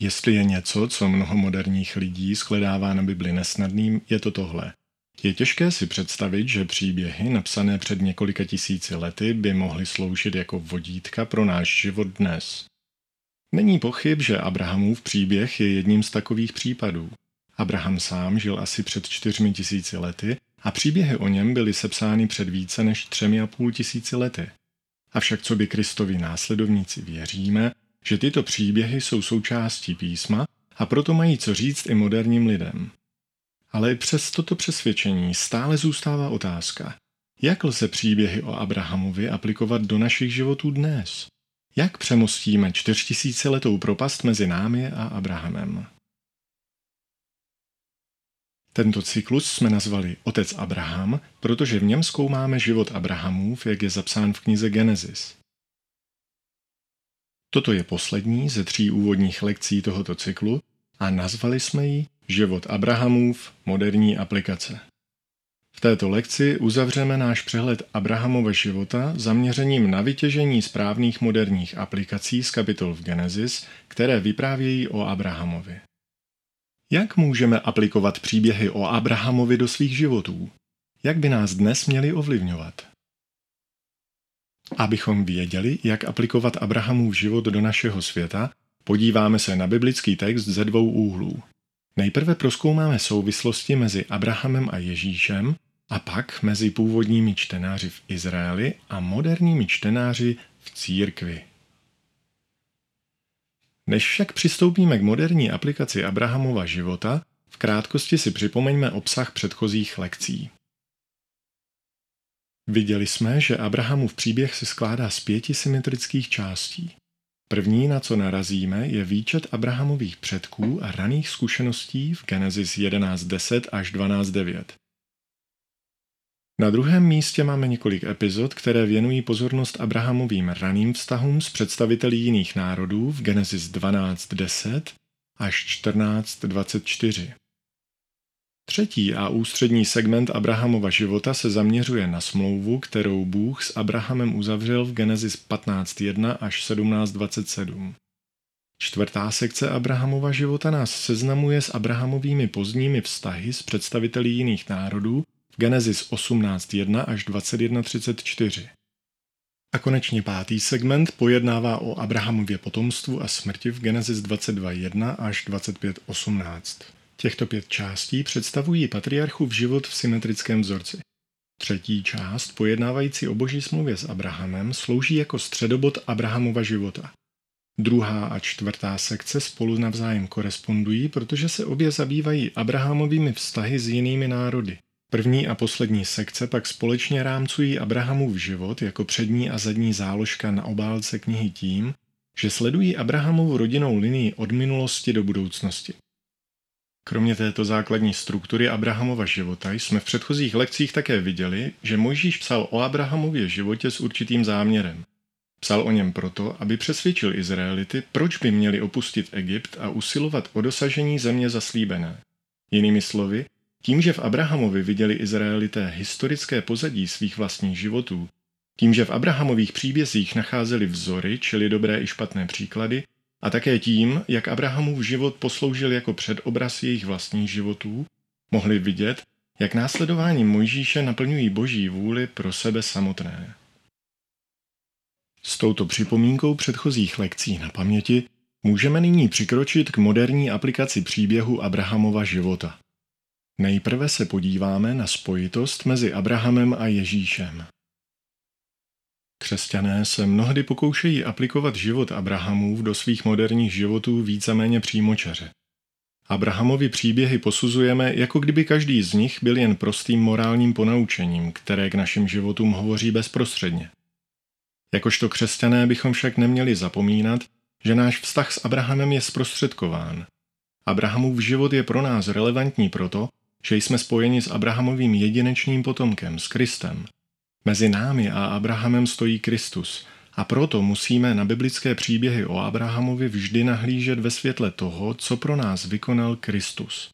Jestli je něco, co mnoho moderních lidí shledává na Bibli nesnadným, je to tohle. Je těžké si představit, že příběhy napsané před několika tisíci lety by mohly sloužit jako vodítka pro náš život dnes. Není pochyb, že Abrahamův příběh je jedním z takových případů. Abraham sám žil asi před 4000 lety a příběhy o něm byly sepsány před více než 3500 lety. Avšak co by Kristovi následovníci věříme, že tyto příběhy jsou součástí písma a proto mají co říct i moderním lidem. Ale přes toto přesvědčení stále zůstává otázka, jak lze příběhy o Abrahamovi aplikovat do našich životů dnes? Jak přemostíme 4000letou propast mezi námi a Abrahamem? Tento cyklus jsme nazvali Otec Abraham, protože v něm zkoumáme život Abrahamův, jak je zapsán v knize Genesis. Toto je poslední ze 3 úvodních lekcí tohoto cyklu a nazvali jsme ji Život Abrahamův, moderní aplikace. V této lekci uzavřeme náš přehled Abrahamova života zaměřením na vytěžení správných moderních aplikací z kapitol v Genesis, které vyprávějí o Abrahamovi. Jak můžeme aplikovat příběhy o Abrahamovi do svých životů? Jak by nás dnes měly ovlivňovat? Abychom věděli, jak aplikovat Abrahamův život do našeho světa, podíváme se na biblický text ze 2 úhlů. Nejprve prozkoumáme souvislosti mezi Abrahamem a Ježíšem a pak mezi původními čtenáři v Izraeli a moderními čtenáři v církvi. Než však přistoupíme k moderní aplikaci Abrahamova života, v krátkosti si připomeňme obsah předchozích lekcí. Viděli jsme, že Abrahamův příběh se skládá z 5 symetrických částí. První, na co narazíme, je výčet Abrahamových předků a raných zkušeností v Genesis 11.10 až 12.9. Na druhém místě máme několik epizod, které věnují pozornost Abrahamovým raným vztahům s představiteli jiných národů v Genesis 12.10 až 14.24. Třetí a ústřední segment Abrahamova života se zaměřuje na smlouvu, kterou Bůh s Abrahamem uzavřel v Genesis 15.1 až 17.27. Čtvrtá sekce Abrahamova života nás seznamuje s Abrahamovými pozdními vztahy s představiteli jiných národů v Genesis 18.1 až 21.34. A konečně 5. segment pojednává o Abrahamově potomstvu a smrti v Genesis 22.1 až 25.18. Těchto 5 částí představují patriarchův život v symetrickém vzorci. Třetí část, pojednávající o Boží smlouvě s Abrahamem, slouží jako středobod Abrahamova života. Druhá a čtvrtá sekce spolu navzájem korespondují, protože se obě zabývají Abrahamovými vztahy s jinými národy. První a poslední sekce pak společně rámcují Abrahamův život jako přední a zadní záložka na obálce knihy tím, že sledují Abrahamovu rodinnou linii od minulosti do budoucnosti. Kromě této základní struktury Abrahamova života jsme v předchozích lekcích také viděli, že Mojžíš psal o Abrahamově životě s určitým záměrem. Psal o něm proto, aby přesvědčil Izraelity, proč by měli opustit Egypt a usilovat o dosažení země zaslíbené. Jinými slovy, tím, že v Abrahamovi viděli Izraelité historické pozadí svých vlastních životů, tím, že v Abrahamových příbězích nacházeli vzory, čili dobré i špatné příklady, a také tím, jak Abrahamův život posloužil jako předobraz jejich vlastních životů, mohli vidět, jak následováním Mojžíše naplňují Boží vůli pro sebe samotné. S touto připomínkou předchozích lekcí na paměti můžeme nyní přikročit k moderní aplikaci příběhu Abrahamova života. Nejprve se podíváme na spojitost mezi Abrahamem a Ježíšem. Křesťané se mnohdy pokoušejí aplikovat život Abrahamův do svých moderních životů víceméně přímočaře. Abrahamovi příběhy posuzujeme, jako kdyby každý z nich byl jen prostým morálním ponaučením, které k našim životům hovoří bezprostředně. Jakožto křesťané bychom však neměli zapomínat, že náš vztah s Abrahamem je zprostředkován. Abrahamův život je pro nás relevantní proto, že jsme spojeni s Abrahamovým jedinečným potomkem, s Kristem. Mezi námi a Abrahamem stojí Kristus a proto musíme na biblické příběhy o Abrahamovi vždy nahlížet ve světle toho, co pro nás vykonal Kristus.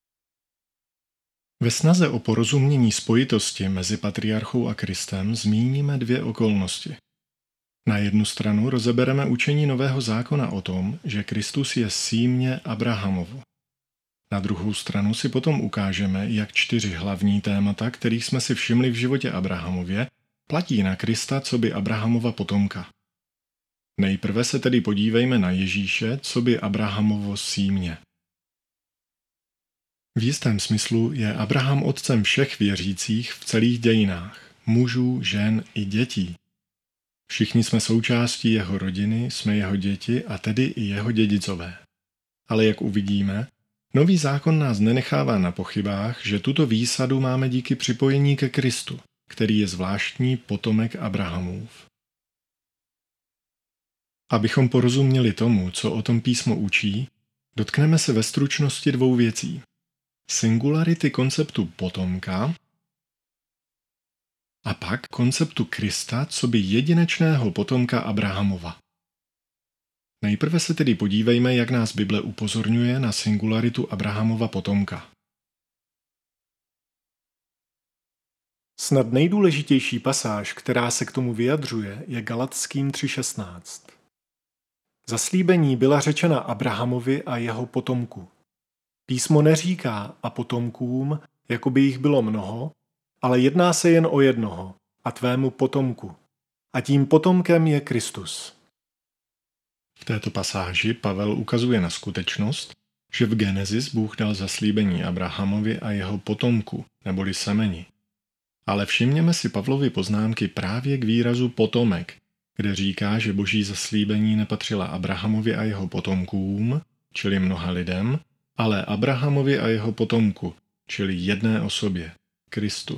Ve snaze o porozumění spojitosti mezi patriarchou a Kristem zmíníme 2 okolnosti. Na jednu stranu rozebereme učení Nového zákona o tom, že Kristus je símě Abrahamovo. Na druhou stranu si potom ukážeme, jak 4 hlavní témata, kterých jsme si všimli v životě Abrahamově, platí na Krista coby Abrahamova potomka. Nejprve se tedy podívejme na Ježíše coby Abrahamovo símě. V jistém smyslu je Abraham otcem všech věřících v celých dějinách, mužů, žen i dětí. Všichni jsme součástí jeho rodiny, jsme jeho děti a tedy i jeho dědicové. Ale jak uvidíme, Nový zákon nás nenechává na pochybách, že tuto výsadu máme díky připojení ke Kristu, který je zvláštní potomek Abrahamův. Abychom porozuměli tomu, co o tom písmo učí, dotkneme se ve stručnosti 2 věcí. Singularity konceptu potomka a pak konceptu Krista coby jedinečného potomka Abrahamova. Nejprve se tedy podívejme, jak nás Bible upozorňuje na singularitu Abrahamova potomka. Snad nejdůležitější pasáž, která se k tomu vyjadřuje, je Galatským 3:16. Zaslíbení byla řečena Abrahamovi a jeho potomku. Písmo neříká a potomkům, jako by jich bylo mnoho, ale jedná se jen o jednoho, a tvému potomku. A tím potomkem je Kristus. V této pasáži Pavel ukazuje na skutečnost, že v Genesis Bůh dal zaslíbení Abrahamovi a jeho potomku, neboli semeni. Ale všimněme si Pavlovy poznámky právě k výrazu potomek, kde říká, že boží zaslíbení nepatřila Abrahamovi a jeho potomkům, čili mnoha lidem, ale Abrahamovi a jeho potomku, čili jedné osobě, Kristu.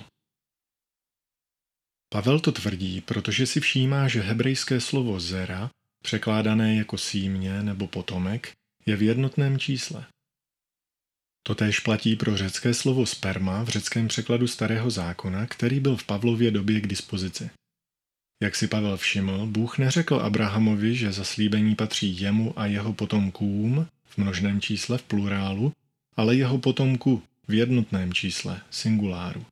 Pavel to tvrdí, protože si všímá, že hebrejské slovo zera, překládané jako símě nebo potomek, je v jednotném čísle. Totéž platí pro řecké slovo sperma v řeckém překladu Starého zákona, který byl v Pavlově době k dispozici. Jak si Pavel všiml, Bůh neřekl Abrahamovi, že zaslíbení patří jemu a jeho potomkům v množném čísle v plurálu, ale jeho potomku v jednotném čísle, singuláru.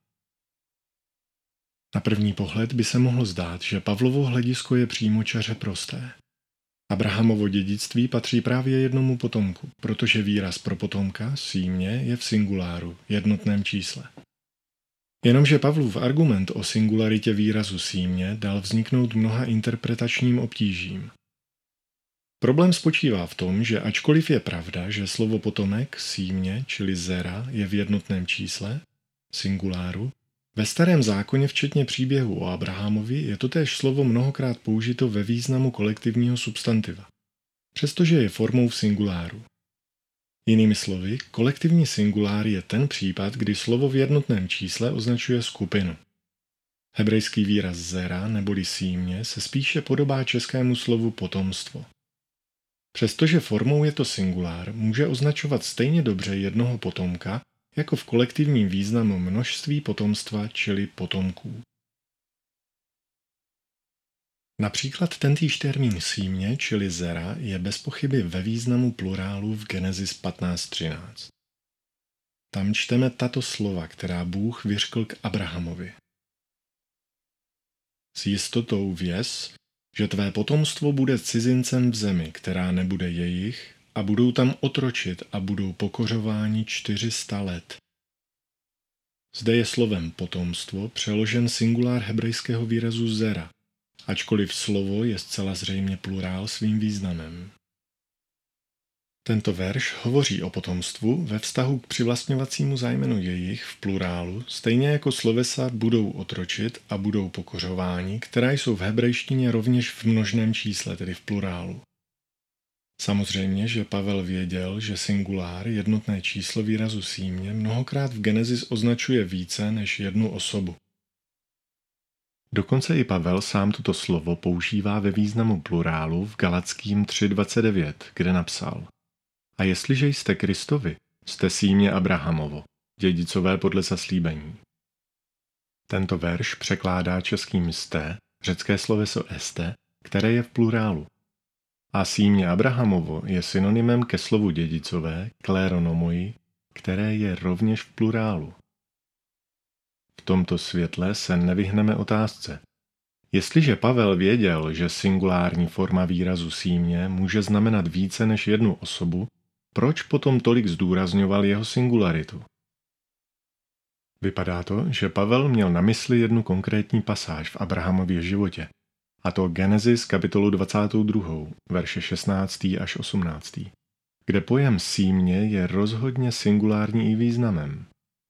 Na první pohled by se mohlo zdát, že Pavlovo hledisko je přímočaře prosté. Abrahamovo dědictví patří právě jednomu potomku, protože výraz pro potomka, símě, je v singuláru, jednotném čísle. Jenomže Pavlův argument o singularitě výrazu símě dal vzniknout mnoha interpretačním obtížím. Problém spočívá v tom, že ačkoliv je pravda, že slovo potomek, símě, čili zera, je v jednotném čísle, singuláru, ve Starém zákoně včetně příběhu o Abrahamovi je totéž slovo mnohokrát použito ve významu kolektivního substantiva, přestože je formou v singuláru. Jinými slovy, kolektivní singulár je ten případ, kdy slovo v jednotném čísle označuje skupinu. Hebrejský výraz zera neboli símě se spíše podobá českému slovu potomstvo. Přestože formou je to singulár, může označovat stejně dobře jednoho potomka, jako v kolektivním významu množství potomstva, čili potomků. Například tentýž termín símě, čili zera, je bez pochyby ve významu plurálu v Genesis 15:13. Tam čteme tato slova, která Bůh vyřkl k Abrahamovi. S jistotou věz, že tvé potomstvo bude cizincem v zemi, která nebude jejich, a budou tam otročit a budou pokořováni 400 let. Zde je slovem potomstvo přeložen singulár hebrejského výrazu zera, ačkoliv slovo je zcela zřejmě plurál svým významem. Tento verš hovoří o potomstvu ve vztahu k přivlastňovacímu zájmenu jejich v plurálu, stejně jako slovesa budou otročit a budou pokořováni, která jsou v hebrejštině rovněž v množném čísle, tedy v plurálu. Samozřejmě, že Pavel věděl, že singulár, jednotné číslo výrazu símě, mnohokrát v Genesis označuje více než jednu osobu. Dokonce i Pavel sám toto slovo používá ve významu plurálu v Galatským 3:29, kde napsal: A jestliže jste Kristovi, jste símě Abrahamovo, dědicové podle zaslíbení. Tento verš překládá českým jste, řecké sloveso este, které je v plurálu. A símě Abrahamovo je synonymem ke slovu dědicové, kleronomoi, které je rovněž v plurálu. V tomto světle se nevyhneme otázce, Jestliže Pavel věděl, že singulární forma výrazu símě může znamenat více než jednu osobu, proč potom tolik zdůrazňoval jeho singularitu? Vypadá to, že Pavel měl na mysli jednu konkrétní pasáž v Abrahamově životě, a to Genesis kapitolu 22, verše 16. až 18., kde pojem símě je rozhodně singulární i významem.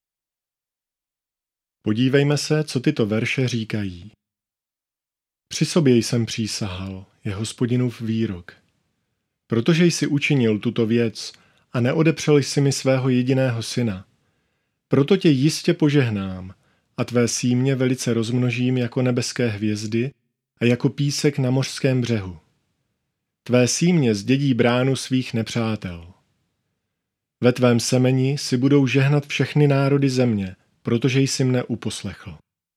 Podívejme se, co tyto verše říkají. Při sobě jsem přísahal, je Hospodinův výrok. Protože jsi učinil tuto věc a neodepřel jsi mi svého jediného syna, proto tě jistě požehnám a tvé símě velice rozmnožím jako nebeské hvězdy a jako písek na mořském břehu. Tvé símě zdědí bránu svých nepřátel. Ve tvém semeni si budou žehnat všechny národy země, protože jsi mne uposlechl.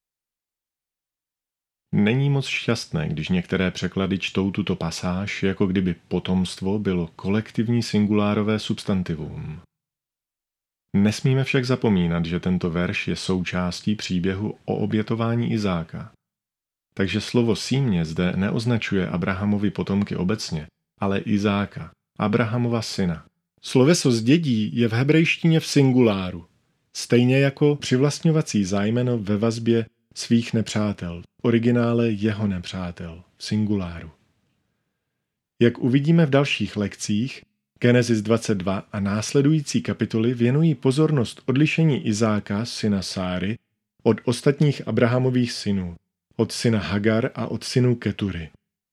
Není moc šťastné, když některé překlady čtou tuto pasáž, jako kdyby potomstvo bylo kolektivní singulárové substantivum. Nesmíme však zapomínat, že tento verš je součástí příběhu o obětování Izáka. Takže slovo símě zde neoznačuje Abrahamovi potomky obecně, ale Izáka, Abrahamova syna. Sloveso zdědí je v hebrejštině v singuláru, stejně jako přivlastňovací zájmeno ve vazbě svých nepřátel, v originále jeho nepřátel, v singuláru. Jak uvidíme v dalších lekcích, Genesis 22 a následující kapitoly věnují pozornost odlišení Izáka, syna Sáry, od ostatních Abrahamových synů, od syna Hagar a od synů Ketury.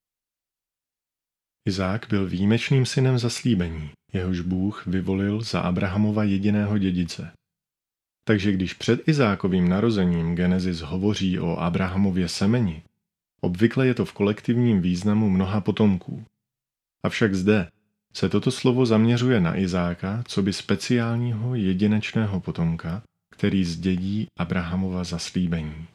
Izák byl výjimečným synem zaslíbení, jehož Bůh vyvolil za Abrahamova jediného dědice. Takže když před Izákovým narozením Genesis hovoří o Abrahamově semeni, obvykle je to v kolektivním významu mnoha potomků. Avšak zde se toto slovo zaměřuje na Izáka coby speciálního jedinečného potomka, který zdědí Abrahamova zaslíbení.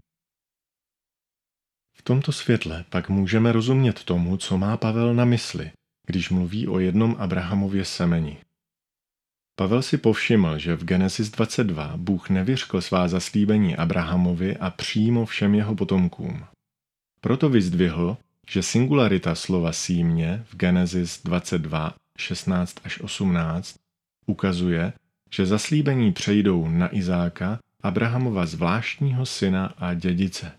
V tomto světle pak můžeme rozumět tomu, co má Pavel na mysli, když mluví o jednom Abrahamově semeni. Pavel si povšiml, že v Genesis 22 Bůh nevyřkl svá zaslíbení Abrahamovi a přímo všem jeho potomkům. Proto vyzdvihl, že singularita slova símě v Genesis 22, 16 až 18 ukazuje, že zaslíbení přejdou na Izáka, Abrahamova zvláštního syna a dědice.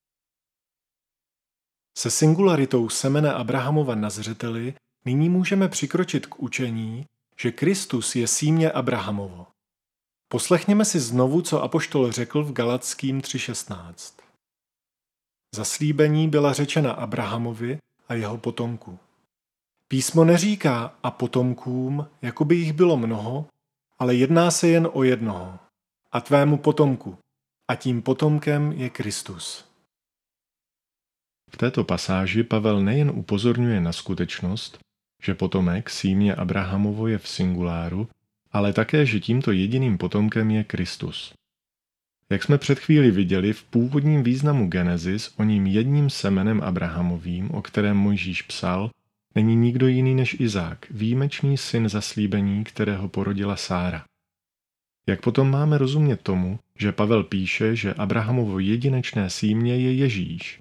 Se singularitou semene Abrahamova na zřeteli nyní můžeme přikročit k učení, že Kristus je símě Abrahamovo. Poslechněme si znovu, co apoštol řekl v Galatským 3:16. Zaslíbení byla řečena Abrahamovi a jeho potomku. Písmo neříká a potomkům, jako by jich bylo mnoho, ale jedná se jen o jednoho, a tvému potomku, a tím potomkem je Kristus. V této pasáži Pavel nejen upozorňuje na skutečnost, že potomek símě Abrahamovo je v singuláru, ale také, že tímto jediným potomkem je Kristus. Jak jsme před chvíli viděli, v původním významu Genesis o ním jedním semenem Abrahamovým, o kterém Mojžíš psal, není nikdo jiný než Izák, výjimečný syn zaslíbení, kterého porodila Sára. Jak potom máme rozumět tomu, že Pavel píše, že Abrahamovo jedinečné símě je Ježíš?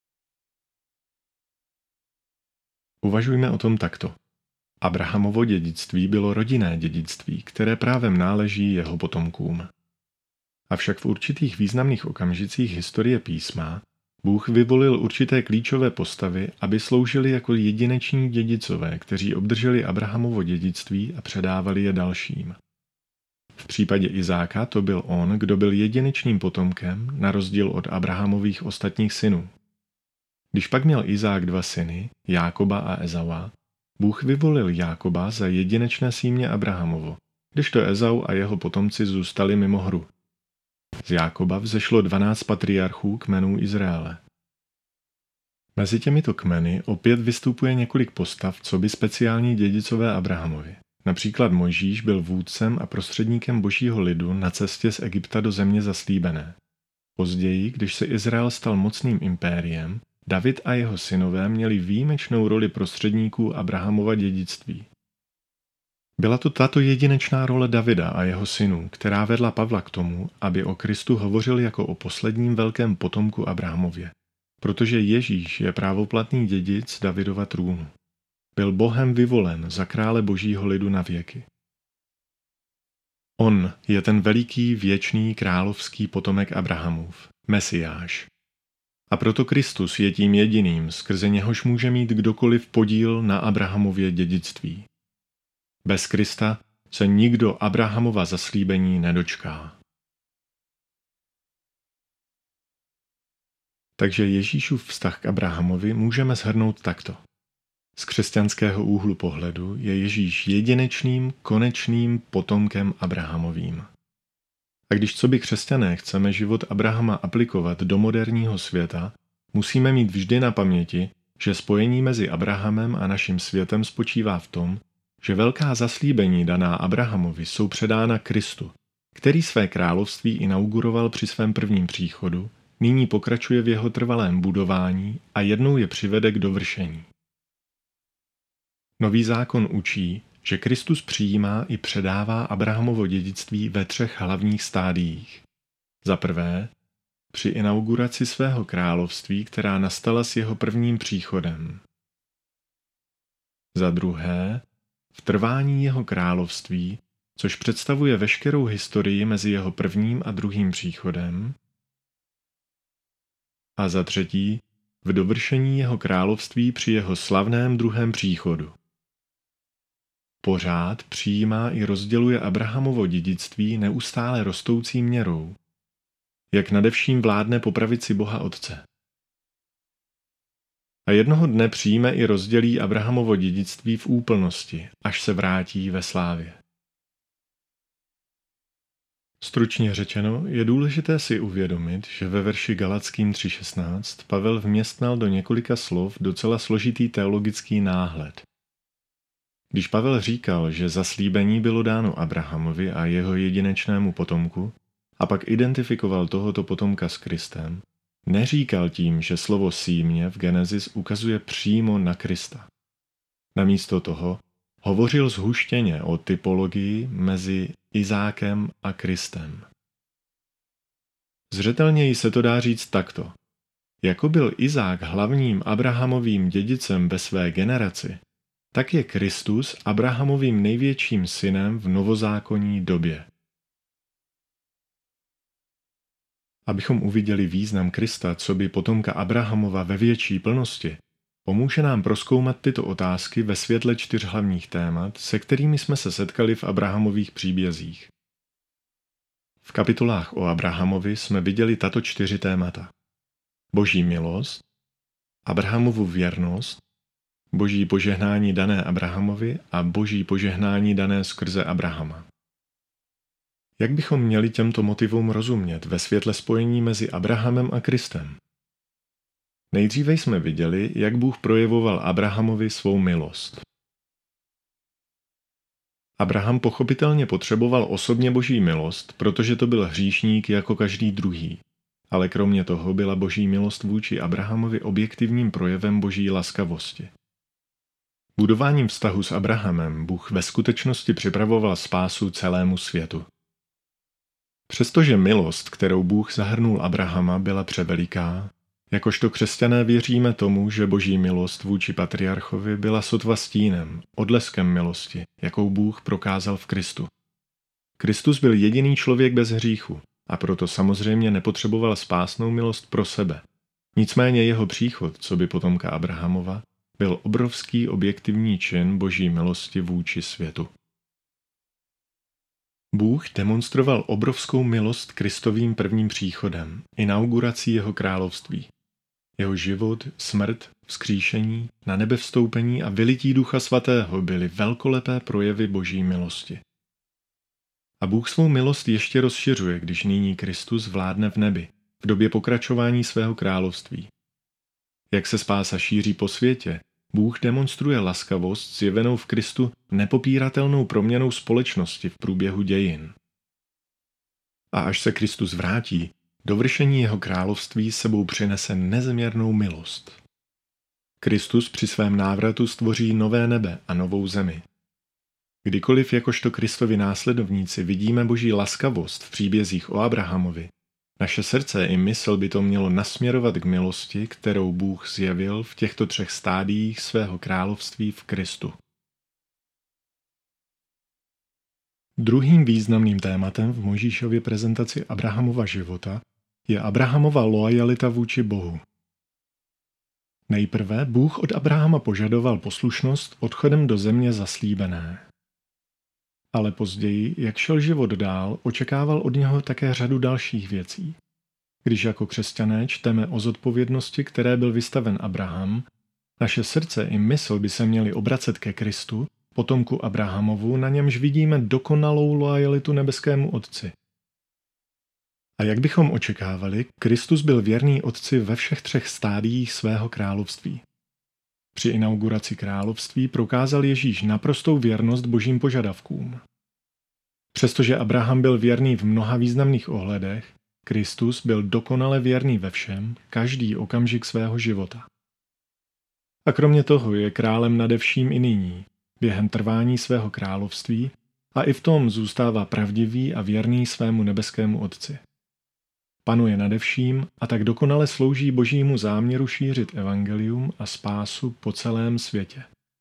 Uvažujme o tom takto. Abrahamovo dědictví bylo rodinné dědictví, které právem náleží jeho potomkům. Avšak v určitých významných okamžicích historie písma Bůh vyvolil určité klíčové postavy, aby sloužili jako jedineční dědicové, kteří obdrželi Abrahamovo dědictví a předávali je dalším. V případě Izáka to byl on, kdo byl jedinečným potomkem, na rozdíl od Abrahamových ostatních synů. Když pak měl Izák dva syny, Jákoba a Ezaua, Bůh vyvolil Jákoba za jedinečné símě Abrahamovo, kdežto Ezau a jeho potomci zůstali mimo hru. Z Jákoba vzešlo 12 patriarchů kmenů Izraele. Mezi těmito kmeny opět vystupuje několik postav, coby speciální dědicové Abrahamovi. Například Mojžíš byl vůdcem a prostředníkem božího lidu na cestě z Egypta do země zaslíbené. Později, když se Izrael stal mocným impériem, David a jeho synové měli výjimečnou roli prostředníků Abrahamova dědictví. Byla to tato jedinečná role Davida a jeho synů, která vedla Pavla k tomu, aby o Kristu hovořil jako o posledním velkém potomku Abrahamově. protože Ježíš je právoplatný dědic Davidova trůnu. Byl Bohem vyvolen za krále božího lidu na věky. On je ten veliký, věčný, královský potomek Abrahamův, Mesiáš. A proto Kristus je tím jediným, skrze něhož může mít kdokoliv podíl na Abrahamově dědictví. Bez Krista se nikdo Abrahamova zaslíbení nedočká. Takže Ježíšův vztah k Abrahamovi můžeme shrnout takto. Z křesťanského úhlu pohledu je Ježíš jedinečným, konečným potomkem Abrahamovým. A když coby křesťané chceme život Abrahama aplikovat do moderního světa, musíme mít vždy na paměti, že spojení mezi Abrahamem a naším světem spočívá v tom, že velká zaslíbení daná Abrahamovi jsou předána Kristu, který své království inauguroval při svém prvním příchodu, nyní pokračuje v jeho trvalém budování a jednou je přivede k dovršení. Nový zákon učí, že Kristus přijímá i předává Abrahamovo dědictví ve 3 hlavních stádiích. Za prvé, při inauguraci svého království, která nastala s jeho prvním příchodem. Za druhé, v trvání jeho království, což představuje veškerou historii mezi jeho prvním a druhým příchodem. A za třetí, v dovršení jeho království při jeho slavném druhém příchodu. Pořád přijímá i rozděluje Abrahamovo dědictví neustále rostoucí měrou, jak nadevším vládne po pravici Boha Otce. A jednoho dne přijme i rozdělí Abrahamovo dědictví v úplnosti, až se vrátí ve slávě. Stručně řečeno, je důležité si uvědomit, že ve verši Galackým 3.16 Pavel vměstnal do několika slov docela složitý teologický náhled. Když Pavel říkal, že zaslíbení bylo dáno Abrahamovi a jeho jedinečnému potomku, a pak identifikoval tohoto potomka s Kristem, neříkal tím, že slovo símě v Genesis ukazuje přímo na Krista. Namísto toho hovořil zhuštěně o typologii mezi Izákem a Kristem. Zřetelněji se to dá říct takto. Jako byl Izák hlavním Abrahamovým dědicem ve své generaci, tak je Kristus Abrahamovým největším synem v novozákonní době. Abychom uviděli význam Krista coby potomka Abrahamova ve větší plnosti, pomůže nám prozkoumat tyto otázky ve světle 4 hlavních témat, se kterými jsme se setkali v Abrahamových příbězích. V kapitolách o Abrahamovi jsme viděli tato 4 témata. Boží milost, Abrahamovu věrnost, Boží požehnání dané Abrahamovi a Boží požehnání dané skrze Abrahama. Jak bychom měli těmto motivům rozumět ve světle spojení mezi Abrahamem a Kristem? Nejdříve jsme viděli, jak Bůh projevoval Abrahamovi svou milost. Abraham pochopitelně potřeboval osobně Boží milost, protože to byl hříšník jako každý druhý. Ale kromě toho byla Boží milost vůči Abrahamovi objektivním projevem Boží laskavosti. Budováním vztahu s Abrahamem Bůh ve skutečnosti připravoval spásu celému světu. Přestože milost, kterou Bůh zahrnul Abrahama, byla převeliká, jakožto křesťané věříme tomu, že Boží milost vůči patriarchovi byla sotva stínem, odleskem milosti, jakou Bůh prokázal v Kristu. Kristus byl jediný člověk bez hříchu a proto samozřejmě nepotřeboval spásnou milost pro sebe. Nicméně jeho příchod, coby potomka Abrahamova, byl obrovský objektivní čin Boží milosti vůči světu. Bůh demonstroval obrovskou milost Kristovým prvním příchodem, inaugurací jeho království. Jeho život, smrt, vzkříšení, na nebe vstoupení a vylití Ducha Svatého byly velkolepé projevy Boží milosti. A Bůh svou milost ještě rozšiřuje, když nyní Kristus vládne v nebi, v době pokračování svého království. Jak se spása šíří po světě, Bůh demonstruje laskavost zjevenou v Kristu nepopíratelnou proměnou společnosti v průběhu dějin. A až se Kristus vrátí, dovršení jeho království sebou přinese nezměrnou milost. Kristus při svém návratu stvoří nové nebe a novou zemi. Kdykoliv jakožto Kristovi následovníci vidíme Boží laskavost v příbězích o Abrahamovi, Naše srdce i mysl by to mělo nasměrovat k milosti, kterou Bůh zjevil v těchto 3 stádiích svého království v Kristu. Druhým významným tématem v Mojžíšově prezentaci Abrahamova života je Abrahamova loajalita vůči Bohu. Nejprve Bůh od Abrahama požadoval poslušnost odchodem do země zaslíbené. Ale později, jak šel život dál, očekával od něho také řadu dalších věcí. Když jako křesťané čteme o zodpovědnosti, které byl vystaven Abraham, naše srdce i mysl by se měly obracet ke Kristu, potomku Abrahamovu, na němž vidíme dokonalou loajalitu nebeskému Otci. A jak bychom očekávali, Kristus byl věrný Otci ve všech 3 stádiích svého království. Při inauguraci království prokázal Ježíš naprostou věrnost božím požadavkům. Přestože Abraham byl věrný v mnoha významných ohledech, Kristus byl dokonale věrný ve všem, každý okamžik svého života. A kromě toho je králem nade vším i nyní, během trvání svého království, a i v tom zůstává pravdivý a věrný svému nebeskému Otci. Panuje nade vším a tak dokonale slouží božímu záměru šířit evangelium a spásu po celém světě.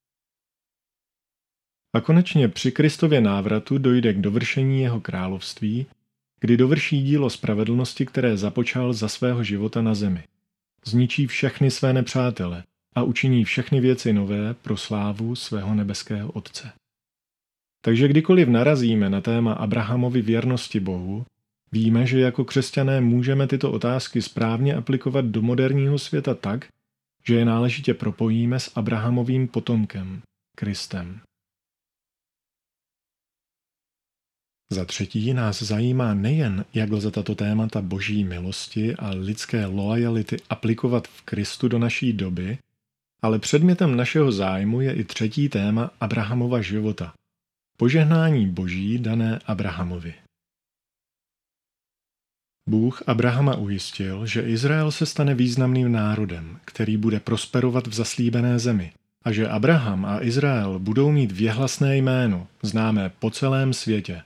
A konečně při Kristově návratu dojde k dovršení jeho království, kdy dovrší dílo spravedlnosti, které započal za svého života na zemi. Zničí všechny své nepřátele a učiní všechny věci nové pro slávu svého nebeského Otce. Takže kdykoliv narazíme na téma Abrahamovy věrnosti Bohu, víme, že jako křesťané můžeme tyto otázky správně aplikovat do moderního světa tak, že je náležitě propojíme s Abrahamovým potomkem, Kristem. Za třetí nás zajímá nejen, jak lze tato témata boží milosti a lidské loajality aplikovat v Kristu do naší doby, ale předmětem našeho zájmu je i třetí téma Abrahamova života. Požehnání boží dané Abrahamovi. Bůh Abrahama ujistil, že Izrael se stane významným národem, který bude prosperovat v zaslíbené zemi, a že Abraham a Izrael budou mít věhlasné jméno, známé po celém světě.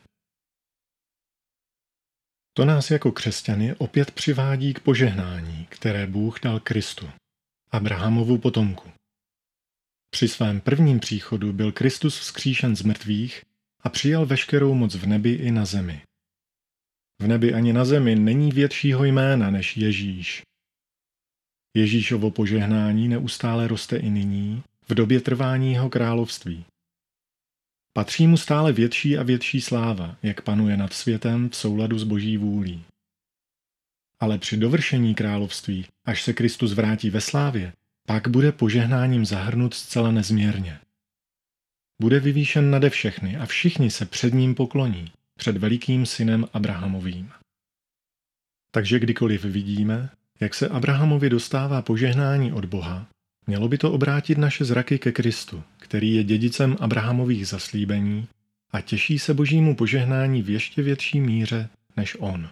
To nás jako křesťany opět přivádí k požehnání, které Bůh dal Kristu, Abrahamovu potomku. Při svém prvním příchodu byl Kristus vzkříšen z mrtvých a přijal veškerou moc v nebi i na zemi. V nebi ani na zemi není většího jména než Ježíš. Ježíšovo požehnání neustále roste i nyní, v době trvání jeho království. Patří mu stále větší a větší sláva, jak panuje nad světem v souladu s boží vůlí. Ale při dovršení království, až se Kristus vrátí ve slávě, pak bude požehnáním zahrnut zcela nezměrně. Bude vyvýšen nade všechny a všichni se před ním pokloní, před velikým synem Abrahamovým. Takže kdykoliv vidíme, jak se Abrahamovi dostává požehnání od Boha, mělo by to obrátit naše zraky ke Kristu, který je dědicem Abrahamových zaslíbení a těší se božímu požehnání v ještě větší míře než on.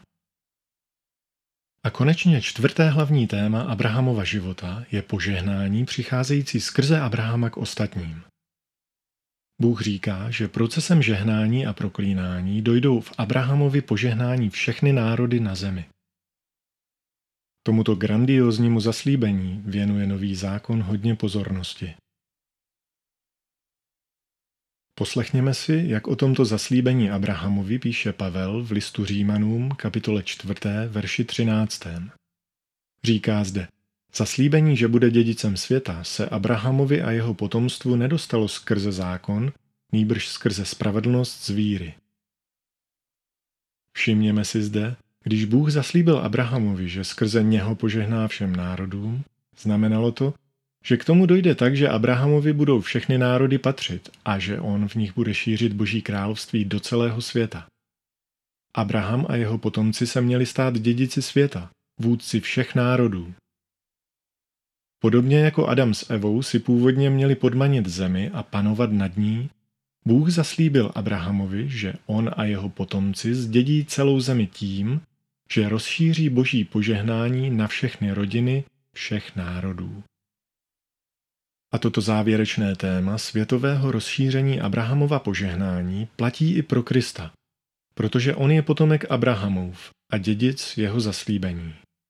A konečně čtvrté hlavní téma Abrahamova života je požehnání přicházející skrze Abrahama k ostatním. Bůh říká, že procesem žehnání a proklínání dojdou v Abrahamovi požehnání všechny národy na zemi. Tomuto grandióznímu zaslíbení věnuje Nový zákon hodně pozornosti. Poslechněme si, jak o tomto zaslíbení Abrahamovi píše Pavel v listu Římanům, kapitole 4, verši 13. Říká zde: zaslíbení, že bude dědicem světa, se Abrahamovi a jeho potomstvu nedostalo skrze zákon, nýbrž skrze spravedlnost z víry. Všimněme si zde, když Bůh zaslíbil Abrahamovi, že skrze něho požehná všem národům, znamenalo to, že k tomu dojde tak, že Abrahamovi budou všechny národy patřit a že on v nich bude šířit Boží království do celého světa. Abraham a jeho potomci se měli stát dědici světa, vůdci všech národů. Podobně jako Adam s Evou si původně měli podmanit zemi a panovat nad ní, Bůh zaslíbil Abrahamovi, že on a jeho potomci zdědí celou zemi tím, že rozšíří Boží požehnání na všechny rodiny všech národů. A toto závěrečné téma světového rozšíření Abrahamova požehnání platí i pro Krista, protože on je potomek Abrahamův a dědic jeho zaslíbení.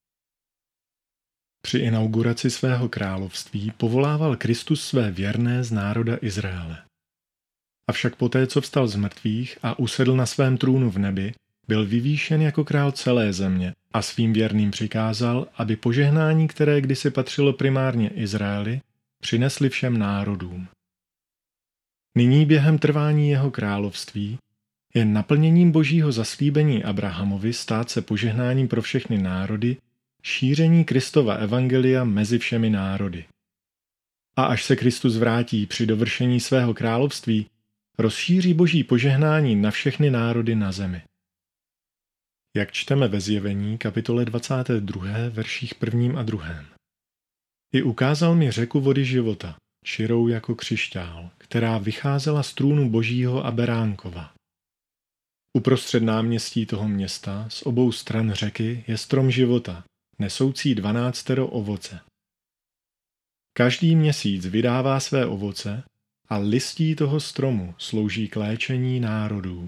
Při inauguraci svého království povolával Kristus své věrné z národa Izraele. Avšak poté, co vstal z mrtvých a usedl na svém trůnu v nebi, byl vyvýšen jako král celé země a svým věrným přikázal, aby požehnání, které kdysi patřilo primárně Izraeli, přinesli všem národům. Nyní během trvání jeho království je naplněním božího zaslíbení Abrahamovi stát se požehnáním pro všechny národy, šíření Kristova evangelia mezi všemi národy. A až se Kristus vrátí při dovršení svého království, rozšíří boží požehnání na všechny národy na zemi. Jak čteme ve Zjevení, kapitole 22, verších 1. a 2. I ukázal mi řeku vody života, širou jako křišťál, která vycházela z trůnu božího a beránkova. Uprostřed náměstí toho města z obou stran řeky je strom života, nesoucí 12 ovoce. Každý měsíc vydává své ovoce a listí toho stromu slouží k léčení národů.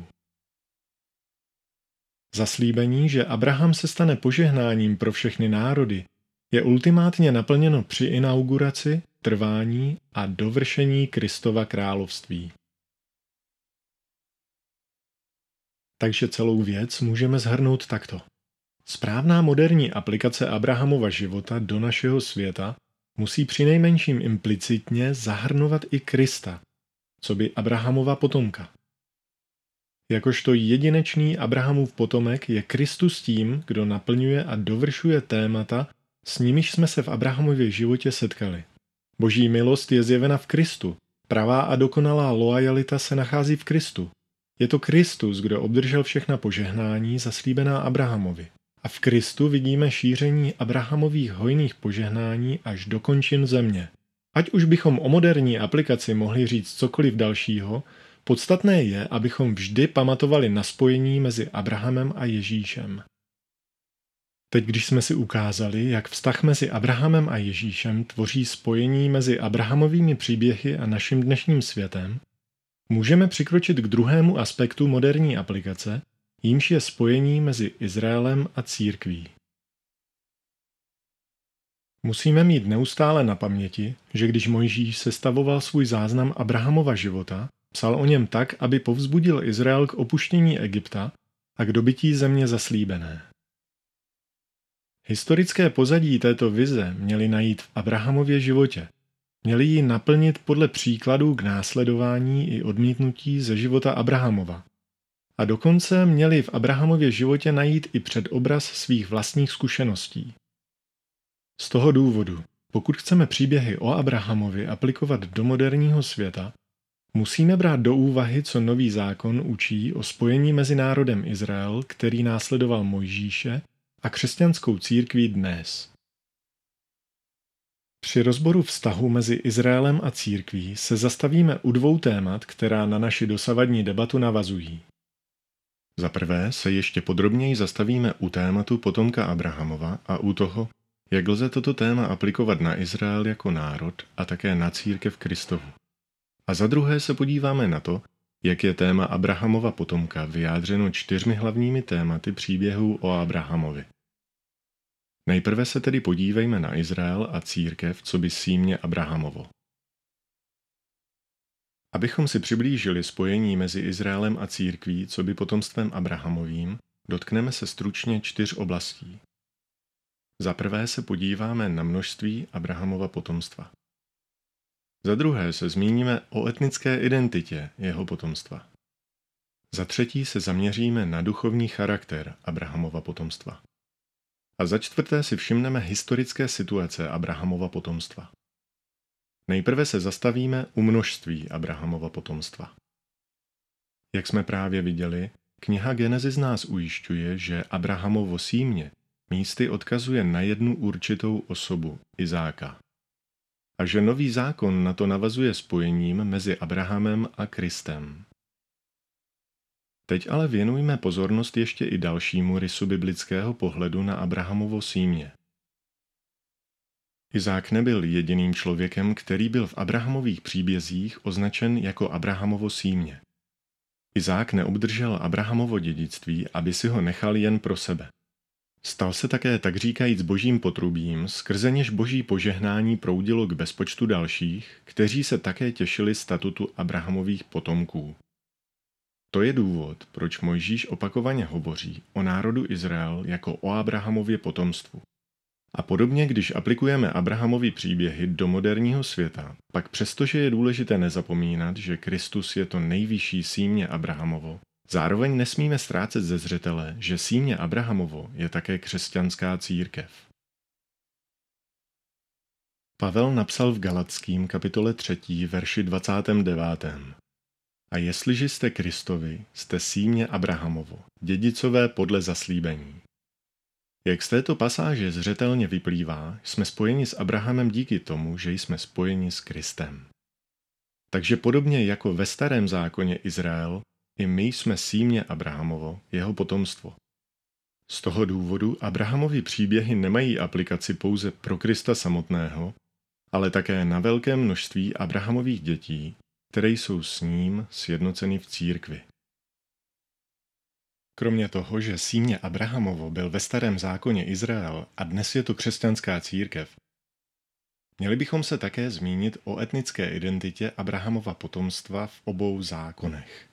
Zaslíbení, že Abraham se stane požehnáním pro všechny národy, je ultimátně naplněno při inauguraci, trvání a dovršení Kristova království. Takže celou věc můžeme shrnout takto. Správná moderní aplikace Abrahamova života do našeho světa musí přinejmenším implicitně zahrnovat i Krista, coby Abrahamova potomka. Jakožto jedinečný Abrahamův potomek je Kristus tím, kdo naplňuje a dovršuje témata, s nimiž jsme se v Abrahamově životě setkali. Boží milost je zjevena v Kristu. Pravá a dokonalá loajalita se nachází v Kristu. Je to Kristus, kdo obdržel všechna požehnání zaslíbená Abrahamovi. A v Kristu vidíme šíření Abrahamových hojných požehnání až do končin země. Ať už bychom o moderní aplikaci mohli říct cokoliv dalšího, podstatné je, abychom vždy pamatovali na spojení mezi Abrahamem a Ježíšem. Teď, když jsme si ukázali, jak vztah mezi Abrahamem a Ježíšem tvoří spojení mezi Abrahamovými příběhy a naším dnešním světem, můžeme přikročit k druhému aspektu moderní aplikace, jímž je spojení mezi Izraelem a církví. Musíme mít neustále na paměti, že když Mojžíš sestavoval svůj záznam Abrahamova života, psal o něm tak, aby povzbudil Izrael k opuštění Egypta a k dobytí země zaslíbené. Historické pozadí této vize měli najít v Abrahamově životě. Měli ji naplnit podle příkladů k následování i odmítnutí ze života Abrahamova. A dokonce měli v Abrahamově životě najít i předobraz svých vlastních zkušeností. Z toho důvodu, pokud chceme příběhy o Abrahamovi aplikovat do moderního světa, musíme brát do úvahy, co Nový zákon učí o spojení mezi národem Izrael, který následoval Mojžíše, a křesťanskou církví dnes. Při rozboru vztahu mezi Izraelem a církví se zastavíme u dvou témat, která na naši dosavadní debatu navazují. Za prvé se ještě podrobněji zastavíme u tématu potomka Abrahamova a u toho, jak lze toto téma aplikovat na Izrael jako národ a také na církev Kristovu. A za druhé se podíváme na to, jak je téma Abrahamova potomka vyjádřeno 4 hlavními tématy příběhů o Abrahamovi. Nejprve se tedy podívejme na Izrael a církev, coby símě Abrahamovo. Abychom si přiblížili spojení mezi Izraelem a církví, coby potomstvem Abrahamovým, dotkneme se stručně 4 oblastí. Za prvé se podíváme na množství Abrahamova potomstva. Za druhé se zmíníme o etnické identitě jeho potomstva. Za třetí se zaměříme na duchovní charakter Abrahamova potomstva. A za čtvrté si všimneme historické situace Abrahamova potomstva. Nejprve se zastavíme u množství Abrahamova potomstva. Jak jsme právě viděli, kniha Genesis nás ujišťuje, že Abrahamovo símě místy odkazuje na jednu určitou osobu, Izáka. A že Nový zákon na to navazuje spojením mezi Abrahamem a Kristem. Teď ale věnujme pozornost ještě i dalšímu rysu biblického pohledu na Abrahamovo símě. Izák nebyl jediným člověkem, který byl v Abrahamových příbězích označen jako Abrahamovo símě. Izák neobdržel Abrahamovo dědictví, aby si ho nechal jen pro sebe. Stal se také tak říkajíc božím potrubím, skrze něž boží požehnání proudilo k bezpočtu dalších, kteří se také těšili statutu Abrahamových potomků. To je důvod, proč Mojžíš opakovaně hovoří o národu Izrael jako o Abrahamově potomstvu. A podobně, když aplikujeme Abrahamovy příběhy do moderního světa, pak přestože je důležité nezapomínat, že Kristus je to nejvyšší símě Abrahamovo, zároveň nesmíme ztrácet ze zřetele, že símě Abrahamovo je také křesťanská církev. Pavel napsal v Galatským kapitole 3. verši 29. A jestliže jste Kristovi, jste símě Abrahamovo, dědicové podle zaslíbení. Jak z této pasáže zřetelně vyplývá, jsme spojeni s Abrahamem díky tomu, že jsme spojeni s Kristem. Takže podobně jako ve starém zákoně Izrael, i my jsme símě Abrahamovo, jeho potomstvo. Z toho důvodu Abrahamovy příběhy nemají aplikaci pouze pro Krista samotného, ale také na velké množství Abrahamových dětí, které jsou s ním sjednoceny v církvi. Kromě toho, že símě Abrahamovo byl ve starém zákoně Izrael a dnes je to křesťanská církev, měli bychom se také zmínit o etnické identitě Abrahamova potomstva v obou zákonech.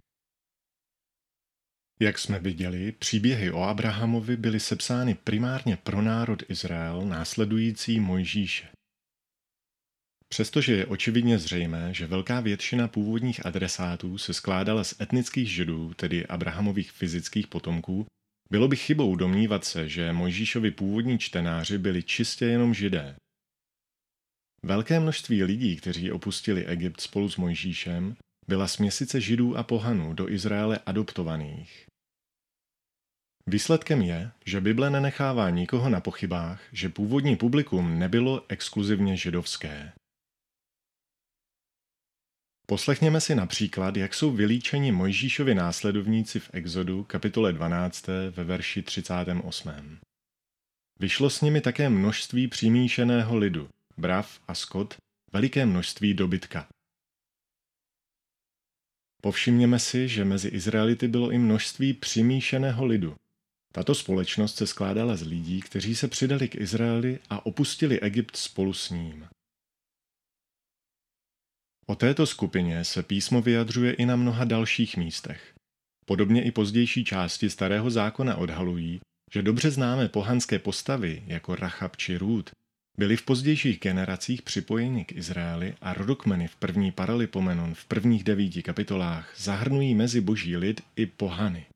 Jak jsme viděli, příběhy o Abrahamovi byly sepsány primárně pro národ Izrael následující Mojžíše. Přestože je očividně zřejmé, že velká většina původních adresátů se skládala z etnických Židů, tedy Abrahamových fyzických potomků, bylo by chybou domnívat se, že Mojžíšovi původní čtenáři byli čistě jenom Židé. Velké množství lidí, kteří opustili Egypt spolu s Mojžíšem, byla směsice Židů a pohanů do Izraele adoptovaných. Výsledkem je, že Bible nenechává nikoho na pochybách, že původní publikum nebylo exkluzivně židovské. Poslechněme si například, jak jsou vylíčeni Mojžíšovi následovníci v Exodu kapitole 12. ve verši 38. Vyšlo s nimi také množství přimíšeného lidu, brav a skot, veliké množství dobytka. Povšimněme si, že mezi Izraelity bylo i množství přimíšeného lidu. Tato společnost se skládala z lidí, kteří se přidali k Izraeli a opustili Egypt spolu s ním. O této skupině se písmo vyjadřuje i na mnoha dalších místech. Podobně i pozdější části Starého zákona odhalují, že dobře známé pohanské postavy, jako Rachab či Rút, byly v pozdějších generacích připojeni k Izraeli a rodokmeny v první Paralipomenon v prvních 9 kapitolách zahrnují mezi boží lid i pohany.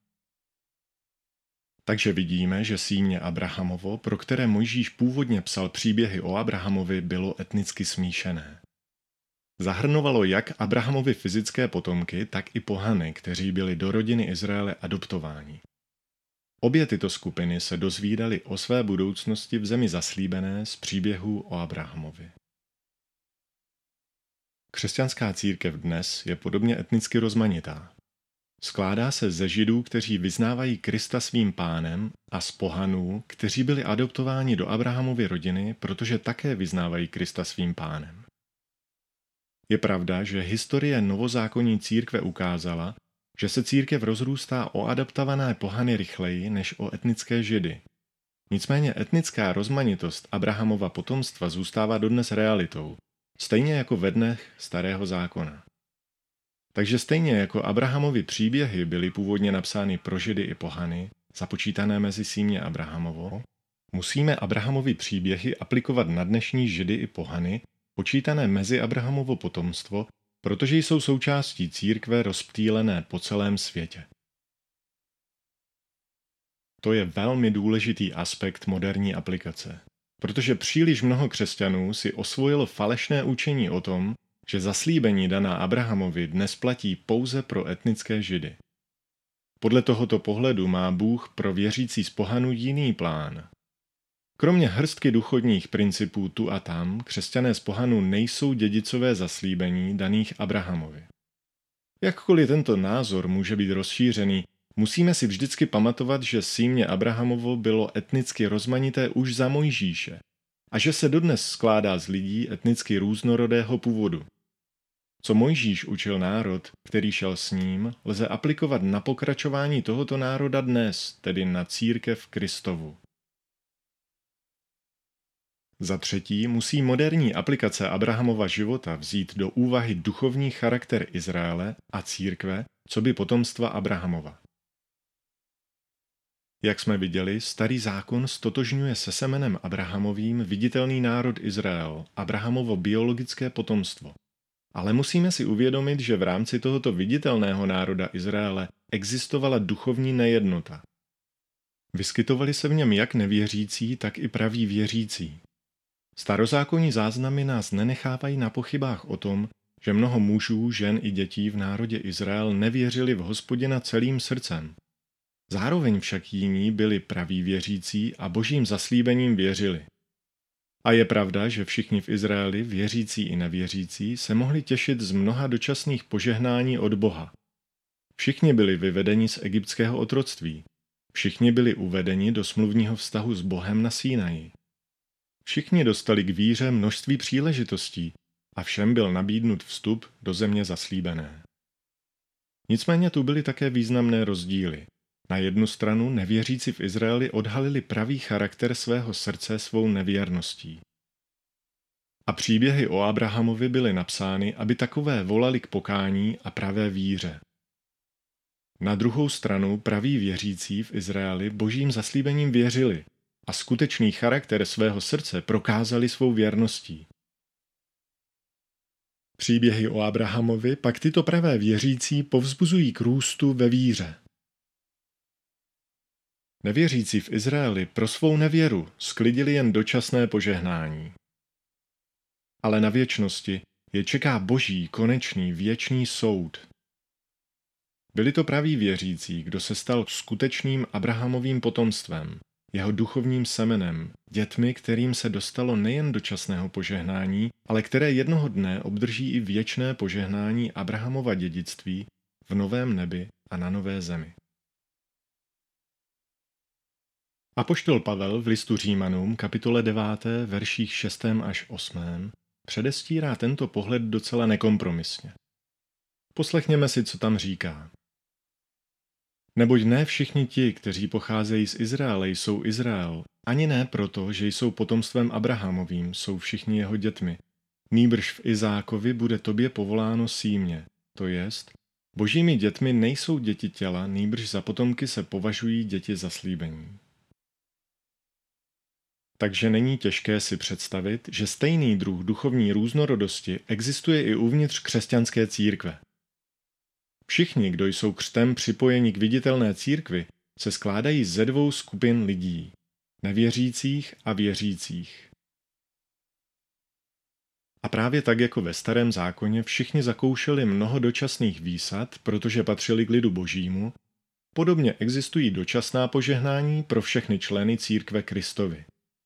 Takže vidíme, že símě Abrahamovo, pro které Mojžíš původně psal příběhy o Abrahamovi, bylo etnicky smíšené. Zahrnovalo jak Abrahamovi fyzické potomky, tak i pohany, kteří byli do rodiny Izraele adoptováni. Obě tyto skupiny se dozvídaly o své budoucnosti v zemi zaslíbené z příběhů o Abrahamovi. Křesťanská církev dnes je podobně etnicky rozmanitá. Skládá se ze Židů, kteří vyznávají Krista svým pánem, a z pohanů, kteří byli adoptováni do Abrahamovy rodiny, protože také vyznávají Krista svým pánem. Je pravda, že historie novozákonní církve ukázala, že se církev rozrůstá o adaptované pohany rychleji než o etnické Židy. Nicméně etnická rozmanitost Abrahamova potomstva zůstává dodnes realitou, stejně jako ve dnech Starého zákona. Takže stejně jako Abrahamovy příběhy byly původně napsány pro Židy i pohany, započítané mezi símě Abrahamovo, musíme Abrahamovy příběhy aplikovat na dnešní Židy i pohany, počítané mezi Abrahamovo potomstvo, protože jsou součástí církve rozptýlené po celém světě. To je velmi důležitý aspekt moderní aplikace, protože příliš mnoho křesťanů si osvojilo falešné učení o tom, že zaslíbení daná Abrahamovi dnes platí pouze pro etnické Židy. Podle tohoto pohledu má Bůh pro věřící z pohanu jiný plán. Kromě hrstky duchovních principů tu a tam, křesťané z pohanu nejsou dědicové zaslíbení daných Abrahamovi. Jakkoliv tento názor může být rozšířený, musíme si vždycky pamatovat, že símě Abrahamovo bylo etnicky rozmanité už za Mojžíše a že se dodnes skládá z lidí etnicky různorodého původu. Co Mojžíš učil národ, který šel s ním, lze aplikovat na pokračování tohoto národa dnes, tedy na církev Kristovu. Za třetí musí moderní aplikace Abrahamova života vzít do úvahy duchovní charakter Izraele a církve, coby potomstva Abrahamova. Jak jsme viděli, Starý zákon stotožňuje se semenem Abrahamovým viditelný národ Izrael, Abrahamovo biologické potomstvo. Ale musíme si uvědomit, že v rámci tohoto viditelného národa Izraele existovala duchovní nejednota. Vyskytovali se v něm jak nevěřící, tak i praví věřící. Starozákonní záznamy nás nenechávají na pochybách o tom, že mnoho mužů, žen i dětí v národě Izrael nevěřili v Hospodina celým srdcem. Zároveň však jiní byli praví věřící a božím zaslíbením věřili. A je pravda, že všichni v Izraeli, věřící i nevěřící, se mohli těšit z mnoha dočasných požehnání od Boha. Všichni byli vyvedeni z egyptského otroctví. Všichni byli uvedeni do smluvního vztahu s Bohem na Sinaji. Všichni dostali k víře množství příležitostí a všem byl nabídnut vstup do země zaslíbené. Nicméně tu byly také významné rozdíly. Na jednu stranu nevěřící v Izraeli odhalili pravý charakter svého srdce svou nevěrností. A příběhy o Abrahamovi byly napsány, aby takové volali k pokání a pravé víře. Na druhou stranu praví věřící v Izraeli božím zaslíbením věřili a skutečný charakter svého srdce prokázali svou věrností. Příběhy o Abrahamovi pak tyto pravé věřící povzbuzují k růstu ve víře. Nevěřící v Izraeli pro svou nevěru sklidili jen dočasné požehnání. Ale na věčnosti je čeká boží, konečný, věčný soud. Byli to praví věřící, kdo se stal skutečným Abrahamovým potomstvem, jeho duchovním semenem, dětmi, kterým se dostalo nejen dočasného požehnání, ale které jednoho dne obdrží i věčné požehnání Abrahamova dědictví v novém nebi a na nové zemi. Apoštol Pavel v listu Římanům, kapitole 9, verších 6. až 8. předestírá tento pohled docela nekompromisně. Poslechněme si, co tam říká. Neboť ne všichni ti, kteří pocházejí z Izraele, jsou Izrael, ani ne proto, že jsou potomstvem Abrahamovým, jsou všichni jeho dětmi. Nýbrž v Izákovi bude tobě povoláno símě, to jest, božími dětmi nejsou děti těla, nýbrž za potomky se považují děti zaslíbení. Takže není těžké si představit, že stejný druh duchovní různorodosti existuje i uvnitř křesťanské církve. Všichni, kdo jsou křtem připojeni k viditelné církvi, se skládají ze dvou skupin lidí, nevěřících a věřících. A právě tak jako ve Starém zákoně všichni zakoušeli mnoho dočasných výsad, protože patřili k lidu božímu, podobně existují dočasná požehnání pro všechny členy církve Kristovy.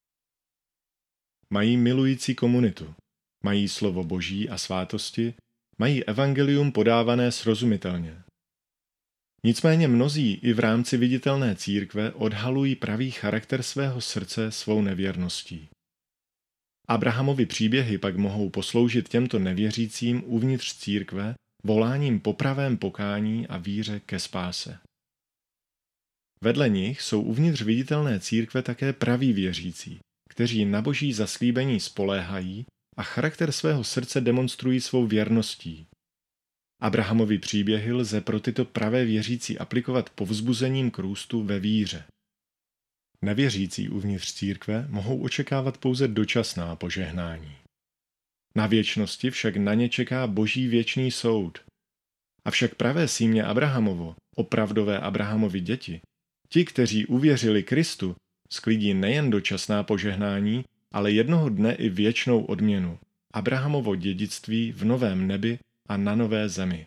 Mají milující komunitu, mají slovo boží a svátosti, mají evangelium podávané srozumitelně. Nicméně mnozí i v rámci viditelné církve odhalují pravý charakter svého srdce svou nevěrností. Abrahamovi příběhy pak mohou posloužit těmto nevěřícím uvnitř církve voláním po pravém pokání a víře ke spáse. Vedle nich jsou uvnitř viditelné církve také praví věřící, kteří na boží zaslíbení spoléhají a charakter svého srdce demonstrují svou věrností. Abrahamovi příběhy lze pro tyto pravé věřící aplikovat povzbuzením k růstu ve víře. Nevěřící uvnitř církve mohou očekávat pouze dočasná požehnání. Na věčnosti však na ně čeká boží věčný soud. Avšak pravé símě Abrahamovo, opravdové Abrahamovi děti, ti, kteří uvěřili Kristu, sklidí nejen dočasná požehnání, ale jednoho dne i věčnou odměnu, Abrahamovo dědictví v novém nebi a na nové zemi.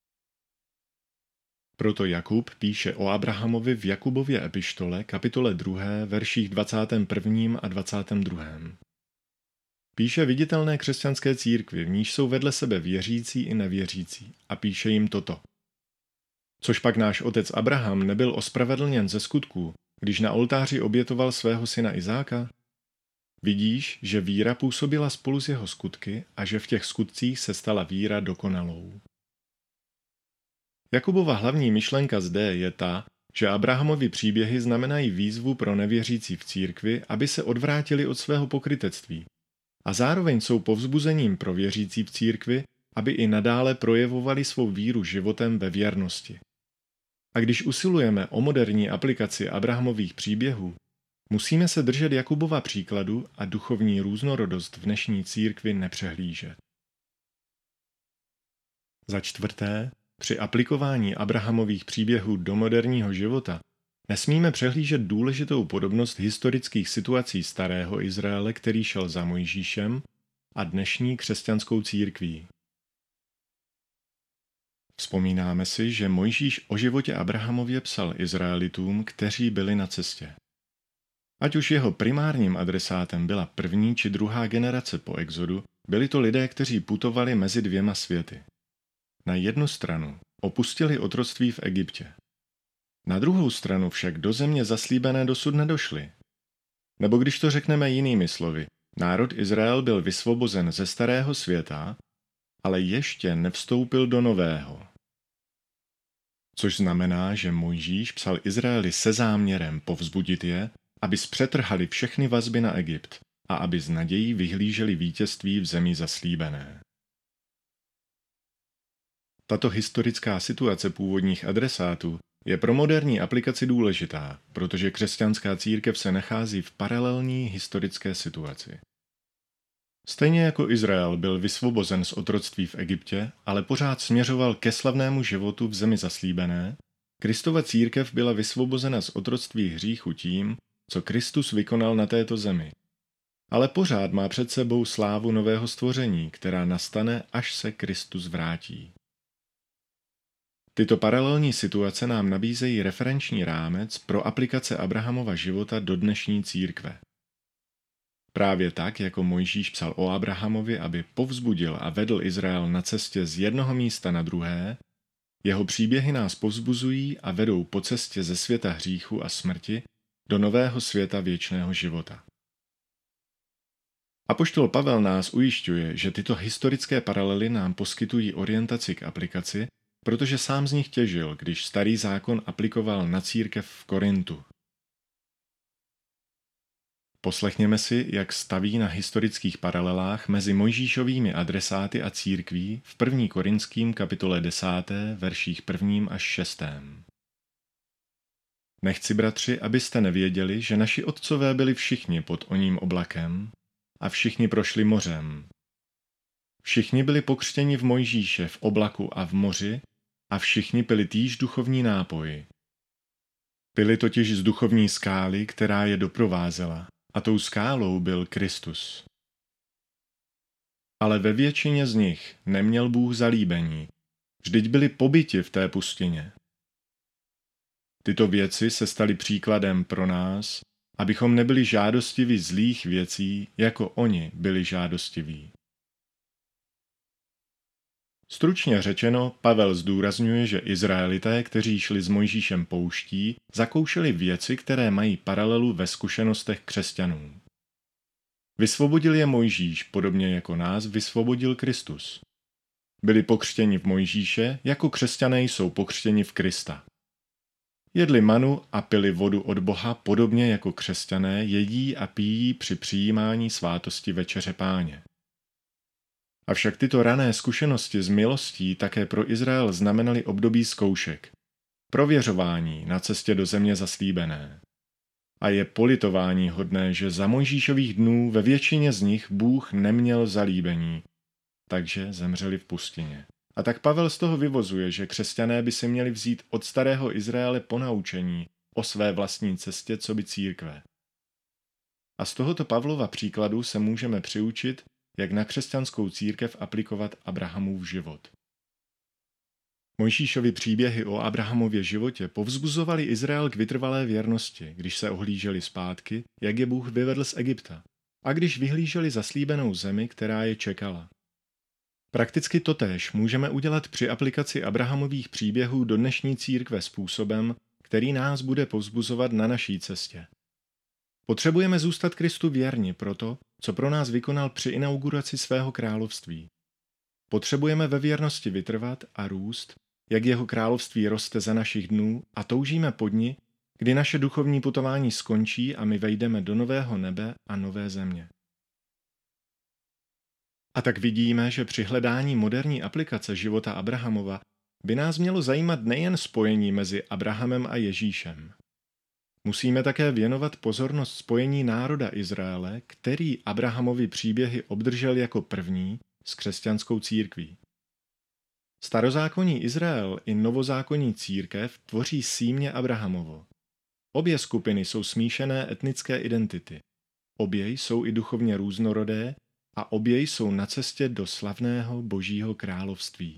Proto Jakub píše o Abrahamovi v Jakubově epištole, kapitole 2, verších 21. a 22. Píše viditelné křesťanské církvi, v níž jsou vedle sebe věřící i nevěřící, a píše jim toto. Což pak náš otec Abraham nebyl ospravedlněn ze skutků, když na oltáři obětoval svého syna Izáka? Vidíš, že víra působila spolu s jeho skutky a že v těch skutcích se stala víra dokonalou. Jakubova hlavní myšlenka zde je ta, že Abrahamovy příběhy znamenají výzvu pro nevěřící v církvi, aby se odvrátili od svého pokrytectví. A zároveň jsou povzbuzením pro věřící v církvi, aby i nadále projevovali svou víru životem ve věrnosti. A když usilujeme o moderní aplikaci Abrahamových příběhů, musíme se držet Jakubova příkladu a duchovní různorodost v dnešní církvi nepřehlížet. Za čtvrté, při aplikování Abrahamových příběhů do moderního života nesmíme přehlížet důležitou podobnost historických situací starého Izraele, který šel za Mojžíšem, a dnešní křesťanskou církví. Vzpomínáme si, že Mojžíš o životě Abrahamově psal Izraelitům, kteří byli na cestě. Ať už jeho primárním adresátem byla první či druhá generace po exodu, byli to lidé, kteří putovali mezi dvěma světy. Na jednu stranu opustili otroctví v Egyptě. Na druhou stranu však do země zaslíbené dosud nedošli. Nebo když to řekneme jinými slovy, národ Izrael byl vysvobozen ze starého světa, ale ještě nevstoupil do nového. Což znamená, že Mojžíš psal Izraeli se záměrem povzbudit je, aby zpřetrhali všechny vazby na Egypt a aby s nadějí vyhlíželi vítězství v zemi zaslíbené. Tato historická situace původních adresátů je pro moderní aplikaci důležitá, protože křesťanská církev se nachází v paralelní historické situaci. Stejně jako Izrael byl vysvobozen z otroctví v Egyptě, ale pořád směřoval ke slavnému životu v zemi zaslíbené, Kristova církev byla vysvobozena z otroctví hříchu tím, co Kristus vykonal na této zemi. Ale pořád má před sebou slávu nového stvoření, která nastane, až se Kristus vrátí. Tyto paralelní situace nám nabízejí referenční rámec pro aplikace Abrahamova života do dnešní církve. Právě tak, jako Mojžíš psal o Abrahamovi, aby povzbudil a vedl Izrael na cestě z jednoho místa na druhé, jeho příběhy nás povzbuzují a vedou po cestě ze světa hříchu a smrti do nového světa věčného života. Apoštol Pavel nás ujišťuje, že tyto historické paralely nám poskytují orientaci k aplikaci, protože sám z nich těžil, když starý zákon aplikoval na církev v Korintu. Poslechněme si, jak staví na historických paralelách mezi Mojžíšovými adresáty a církví v 1. Korinským kapitole 10. verších 1. až 6. Nechci, bratři, abyste nevěděli, že naši otcové byli všichni pod oním oblakem a všichni prošli mořem. Všichni byli pokřtěni v Mojžíše v oblaku a v moři a všichni pili týž duchovní nápoj. Pili totiž z duchovní skály, která je doprovázela, a tou skálou byl Kristus. Ale ve většině z nich neměl Bůh zalíbení, vždyť byli pobyti v té pustině. Tyto věci se staly příkladem pro nás, abychom nebyli žádostiví zlých věcí, jako oni byli žádostiví. Stručně řečeno, Pavel zdůrazňuje, že Izraelité, kteří šli s Mojžíšem pouští, zakoušeli věci, které mají paralelu ve zkušenostech křesťanů. Vysvobodil je Mojžíš, podobně jako nás vysvobodil Kristus. Byli pokřtěni v Mojžíše, jako křesťané jsou pokřtěni v Krista. Jedli manu a pili vodu od Boha, podobně jako křesťané jedí a pijí při přijímání svátosti večeře Páně. Avšak tyto rané zkušenosti s milostí také pro Izrael znamenaly období zkoušek, prověřování na cestě do země zaslíbené. A je politování hodné, že za Mojžíšových dnů ve většině z nich Bůh neměl zalíbení, takže zemřeli v pustině. A tak Pavel z toho vyvozuje, že křesťané by si měli vzít od starého Izraele ponaučení o své vlastní cestě coby církve. A z tohoto Pavlova příkladu se můžeme přiučit, jak na křesťanskou církev aplikovat Abrahamův život. Mojžíšovy příběhy o Abrahamově životě povzbuzovaly Izrael k vytrvalé věrnosti, když se ohlíželi zpátky, jak je Bůh vyvedl z Egypta, a když vyhlíželi zaslíbenou zemi, která je čekala. Prakticky totéž můžeme udělat při aplikaci Abrahamových příběhů do dnešní církve způsobem, který nás bude povzbuzovat na naší cestě. Potřebujeme zůstat Kristu věrni proto, co pro nás vykonal při inauguraci svého království. Potřebujeme ve věrnosti vytrvat a růst, jak jeho království roste za našich dnů, a toužíme po dni, kdy naše duchovní putování skončí a my vejdeme do nového nebe a nové země. A tak vidíme, že při hledání moderní aplikace života Abrahamova by nás mělo zajímat nejen spojení mezi Abrahamem a Ježíšem. Musíme také věnovat pozornost spojení národa Izraele, který Abrahamovi příběhy obdržel jako první s křesťanskou církví. Starozákonní Izrael i novozákonní církev tvoří símě Abrahamovo. Obě skupiny jsou smíšené etnické identity. Obě jsou i duchovně různorodé a obě jsou na cestě do slavného Božího království.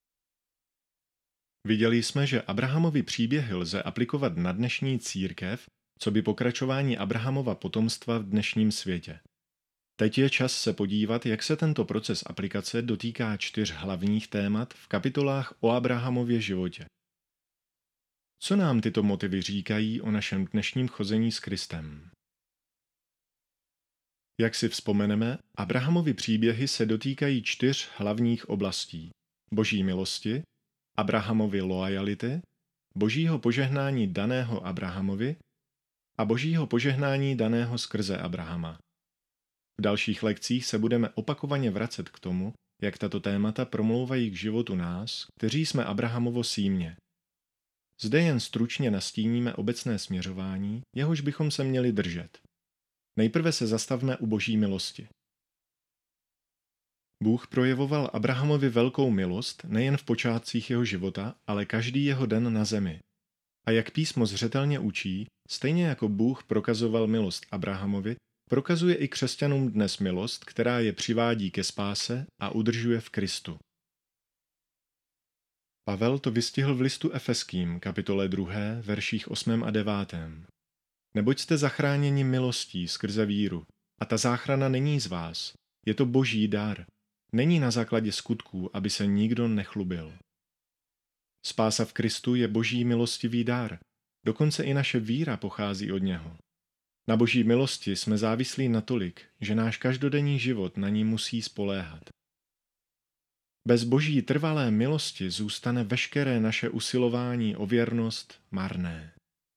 Viděli jsme, že Abrahamovi příběhy lze aplikovat na dnešní církev, co by pokračování Abrahamova potomstva v dnešním světě. Teď je čas se podívat, jak se tento proces aplikace dotýká 4 hlavních témat v kapitolách o Abrahamově životě. Co nám tyto motivy říkají o našem dnešním chození s Kristem? Jak si vzpomeneme, Abrahamovy příběhy se dotýkají 4 hlavních oblastí: Boží milosti, Abrahamovy loajality, Božího požehnání daného Abrahamovi a Božího požehnání daného skrze Abrahama. V dalších lekcích se budeme opakovaně vracet k tomu, jak tato témata promlouvají k životu nás, kteří jsme Abrahamovo símě. Zde jen stručně nastíníme obecné směřování, jehož bychom se měli držet. Nejprve se zastavme u Boží milosti. Bůh projevoval Abrahamovi velkou milost nejen v počátcích jeho života, ale každý jeho den na zemi. A jak písmo zřetelně učí, stejně jako Bůh prokazoval milost Abrahamovi, prokazuje i křesťanům dnes milost, která je přivádí ke spáse a udržuje v Kristu. Pavel to vystihl v listu Efeským, kapitole 2, verších 8 a 9. Neboť jste zachráněni milostí skrze víru, a ta záchrana není z vás, je to Boží dar. Není na základě skutků, aby se nikdo nechlubil. Spása v Kristu je Boží milostivý dar, dokonce i naše víra pochází od něho. Na Boží milosti jsme závislí natolik, že náš každodenní život na ní musí spoléhat. Bez Boží trvalé milosti zůstane veškeré naše usilování o věrnost marné.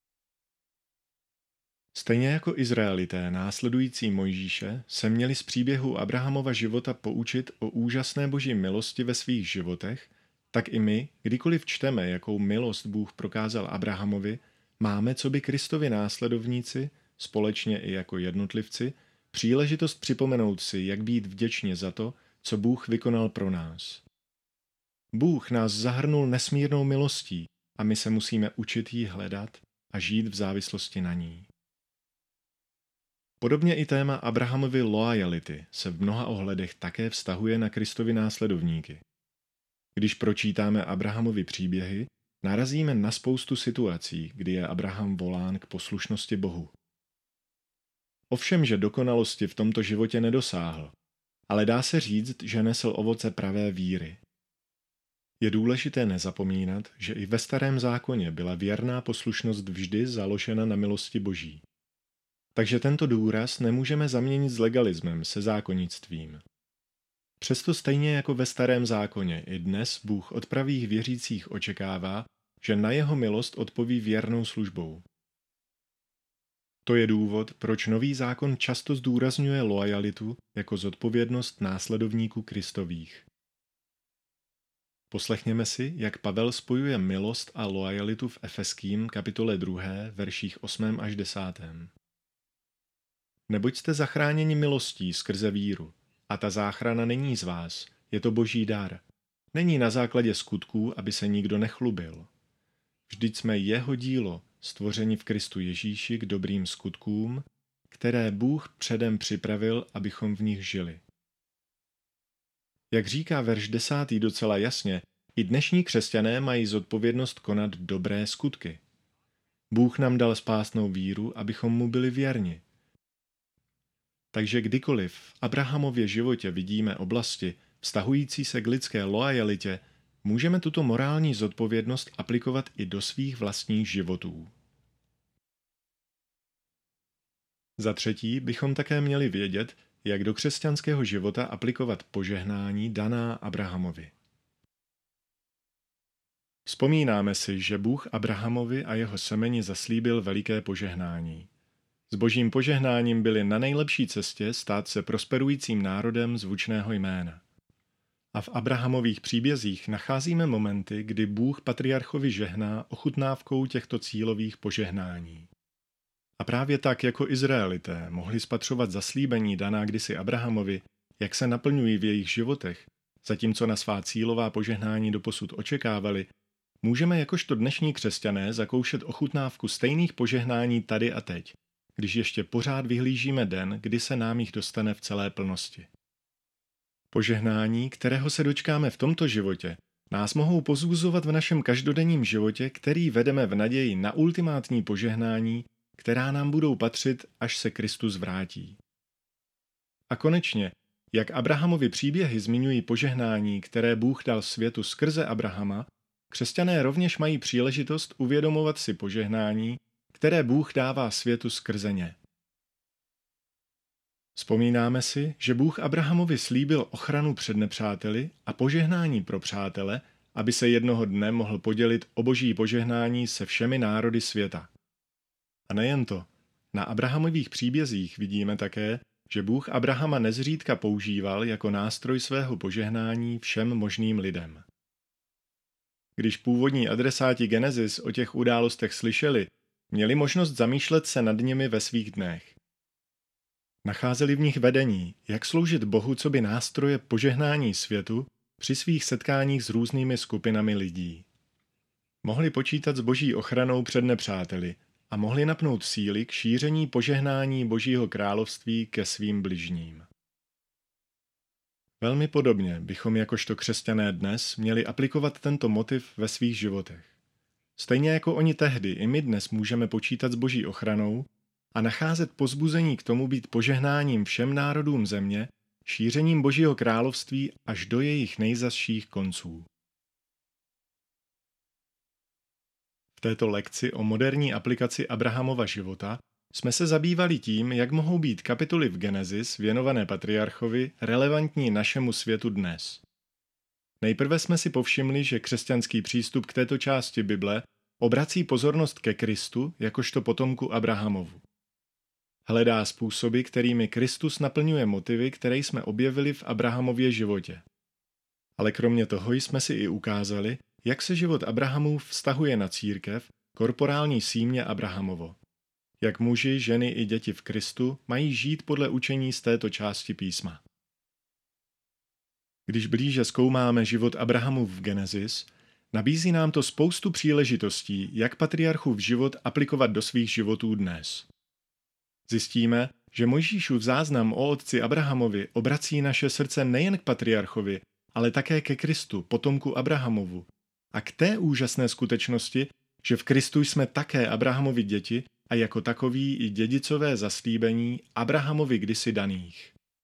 Stejně jako Izraelité následující Mojžíše se měli z příběhu Abrahamova života poučit o úžasné Boží milosti ve svých životech, tak i my, kdykoliv čteme, jakou milost Bůh prokázal Abrahamovi, máme coby Kristovi následovníci, společně i jako jednotlivci, příležitost připomenout si, jak být vděční za to, co Bůh vykonal pro nás. Bůh nás zahrnul nesmírnou milostí a my se musíme učit jí hledat a žít v závislosti na ní. Podobně i téma Abrahamovy loajality se v mnoha ohledech také vztahuje na Kristovi následovníky. Když pročítáme Abrahamovy příběhy, narazíme na spoustu situací, kdy je Abraham volán k poslušnosti Bohu. Ovšem, že dokonalosti v tomto životě nedosáhl, ale dá se říct, že nesl ovoce pravé víry. Je důležité nezapomínat, že i ve Starém zákoně byla věrná poslušnost vždy založena na milosti Boží. Takže tento důraz nemůžeme zaměnit s legalismem, se zákonnictvím. Přesto stejně jako ve Starém zákoně i dnes Bůh od pravých věřících očekává, že na jeho milost odpoví věrnou službou. To je důvod, proč Nový zákon často zdůrazňuje loajalitu jako zodpovědnost následovníků Kristových. Poslechněme si, jak Pavel spojuje milost a loajalitu v Efeským kapitole 2, verších 8 až 10. Neboť jste zachráněni milostí skrze víru, a ta záchrana není z vás, je to Boží dar. Není na základě skutků, aby se nikdo nechlubil. Vždyť jsme jeho dílo, stvořeni v Kristu Ježíši k dobrým skutkům, které Bůh předem připravil, abychom v nich žili. Jak říká verš 10. docela jasně, i dnešní křesťané mají zodpovědnost konat dobré skutky. Bůh nám dal spásnou víru, abychom mu byli věrni. Takže kdykoliv v Abrahamově životě vidíme oblasti vztahující se k lidské loajalitě, můžeme tuto morální zodpovědnost aplikovat i do svých vlastních životů. Za třetí bychom také měli vědět, jak do křesťanského života aplikovat požehnání daná Abrahamovi. Vzpomínáme si, že Bůh Abrahamovi a jeho semeni zaslíbil veliké požehnání. S božím požehnáním byli na nejlepší cestě stát se prosperujícím národem zvučného jména. A v Abrahamových příbězích nacházíme momenty, kdy Bůh patriarchovi žehná ochutnávkou těchto cílových požehnání. A právě tak, jako Izraelité mohli spatřovat zaslíbení daná kdysi Abrahamovi, jak se naplňují v jejich životech, zatímco na svá cílová požehnání doposud očekávali, můžeme jakožto dnešní křesťané zakoušet ochutnávku stejných požehnání tady a teď, když ještě pořád vyhlížíme den, kdy se nám jich dostane v celé plnosti. Požehnání, kterého se dočkáme v tomto životě, nás mohou pozbuzovat v našem každodenním životě, který vedeme v naději na ultimátní požehnání, která nám budou patřit, až se Kristus vrátí. A konečně, jak Abrahamovi příběhy zmiňují požehnání, které Bůh dal světu skrze Abrahama, křesťané rovněž mají příležitost uvědomovat si požehnání, které Bůh dává světu skrze ně. Vzpomínáme si, že Bůh Abrahamovi slíbil ochranu před nepřáteli a požehnání pro přátele, aby se jednoho dne mohl podělit o boží požehnání se všemi národy světa. A nejen to, na Abrahamových příbězích vidíme také, že Bůh Abrahama nezřídka používal jako nástroj svého požehnání všem možným lidem. Když původní adresáti Genesis o těch událostech slyšeli, měli možnost zamýšlet se nad nimi ve svých dnech. Nacházeli v nich vedení, jak sloužit Bohu coby nástroje požehnání světu při svých setkáních s různými skupinami lidí. Mohli počítat s boží ochranou před nepřáteli a mohli napnout síly k šíření požehnání Božího království ke svým bližním. Velmi podobně bychom jakožto křesťané dnes měli aplikovat tento motiv ve svých životech. Stejně jako oni tehdy, i my dnes můžeme počítat s Boží ochranou a nacházet pozbuzení k tomu být požehnáním všem národům země, šířením Božího království až do jejich nejzazších konců. V této lekci o moderní aplikaci Abrahamova života jsme se zabývali tím, jak mohou být kapitoly v Genesis věnované patriarchovi relevantní našemu světu dnes. Nejprve jsme si povšimli, že křesťanský přístup k této části Bible obrací pozornost ke Kristu jakožto potomku Abrahamovu. Hledá způsoby, kterými Kristus naplňuje motivy, které jsme objevili v Abrahamově životě. Ale kromě toho jsme si i ukázali, jak se život Abrahamův vztahuje na církev, korporální símě Abrahamovo. Jak muži, ženy i děti v Kristu mají žít podle učení z této části písma. Když blíže zkoumáme život Abrahamův v Genesis, nabízí nám to spoustu příležitostí, jak patriarchův život aplikovat do svých životů dnes. Zjistíme, že Mojžíšův záznam o otci Abrahamovi obrací naše srdce nejen k patriarchovi, ale také ke Kristu, potomku Abrahamovu, a k té úžasné skutečnosti, že v Kristu jsme také Abrahamovi děti a jako takoví i dědicové zaslíbení Abrahamovi kdysi daných.